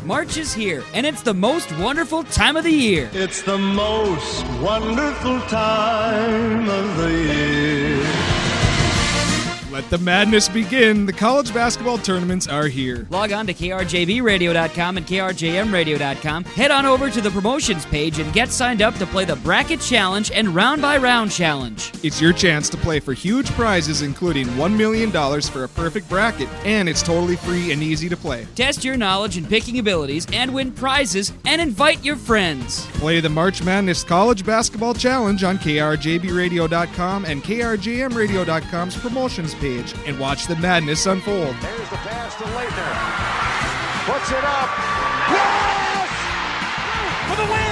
March is here, and it's the most wonderful time of the year. It's the most wonderful time of the year. Let the madness begin. The college basketball tournaments are here. Log on to krjbradio.com and krjmradio.com. Head on over to the promotions page and get signed up to play the Bracket Challenge and Round by Round Challenge. It's your chance to play for huge prizes, including $1 million for a perfect bracket, and it's totally free and easy to play. Test your knowledge and picking abilities and win prizes and invite your friends. Play the March Madness College Basketball Challenge on krjbradio.com and krjmradio.com's promotions page and watch the madness unfold. There's the pass to Leitner. Puts it up. Yes! For the win!